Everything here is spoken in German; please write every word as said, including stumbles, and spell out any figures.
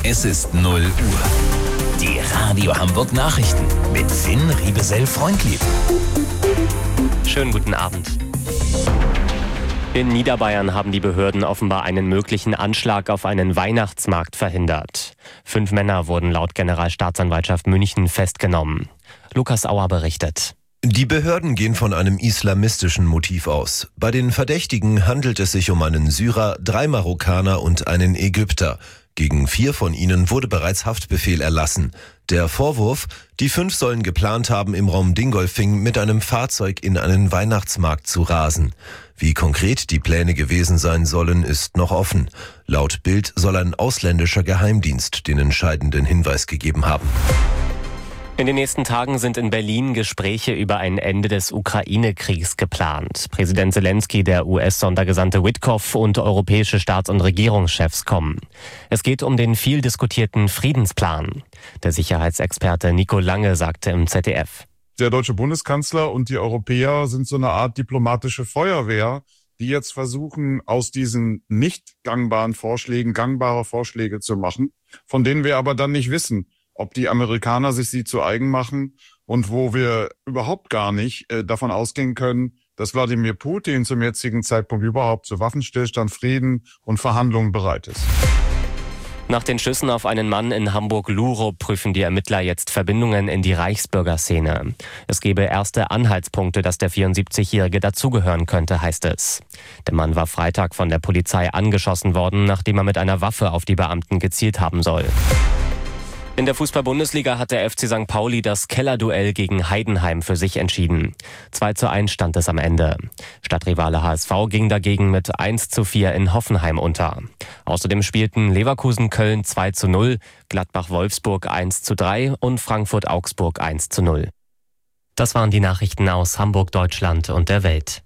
Es ist null Uhr. Die Radio Hamburg Nachrichten mit Finn Riebesell-Freundlieb. Schönen guten Abend. In Niederbayern haben die Behörden offenbar einen möglichen Anschlag auf einen Weihnachtsmarkt verhindert. Fünf Männer wurden laut Generalstaatsanwaltschaft München festgenommen. Lukas Auer berichtet. Die Behörden gehen von einem islamistischen Motiv aus. Bei den Verdächtigen handelt es sich um einen Syrer, drei Marokkaner und einen Ägypter. Gegen vier von ihnen wurde bereits Haftbefehl erlassen. Der Vorwurf: Die fünf sollen geplant haben, im Raum Dingolfing mit einem Fahrzeug in einen Weihnachtsmarkt zu rasen. Wie konkret die Pläne gewesen sein sollen, ist noch offen. Laut Bild soll ein ausländischer Geheimdienst den entscheidenden Hinweis gegeben haben. In den nächsten Tagen sind in Berlin Gespräche über ein Ende des Ukraine-Kriegs geplant. Präsident Zelensky, der U S-Sondergesandte Witkoff und europäische Staats- und Regierungschefs kommen. Es geht um den viel diskutierten Friedensplan. Der Sicherheitsexperte Nico Lange sagte im Z D F. Der deutsche Bundeskanzler und die Europäer sind so eine Art diplomatische Feuerwehr, die jetzt versuchen, aus diesen nicht gangbaren Vorschlägen gangbare Vorschläge zu machen, von denen wir aber dann nicht wissen, ob die Amerikaner sich sie zu eigen machen und wo wir überhaupt gar nicht äh, davon ausgehen können, dass Wladimir Putin zum jetzigen Zeitpunkt überhaupt zu Waffenstillstand, Frieden und Verhandlungen bereit ist. Nach den Schüssen auf einen Mann in Hamburg-Lurup prüfen die Ermittler jetzt Verbindungen in die Reichsbürgerszene. Es gebe erste Anhaltspunkte, dass der vierundsiebzigjährige dazugehören könnte, heißt es. Der Mann war Freitag von der Polizei angeschossen worden, nachdem er mit einer Waffe auf die Beamten gezielt haben soll. In der Fußball-Bundesliga hat der F C Sankt Pauli das Kellerduell gegen Heidenheim für sich entschieden. zwei zu eins stand es am Ende. Stadtrivale H S V ging dagegen mit eins zu vier in Hoffenheim unter. Außerdem spielten Leverkusen-Köln zwei zu null, Gladbach-Wolfsburg eins zu drei und Frankfurt-Augsburg eins zu null. Das waren die Nachrichten aus Hamburg, Deutschland und der Welt.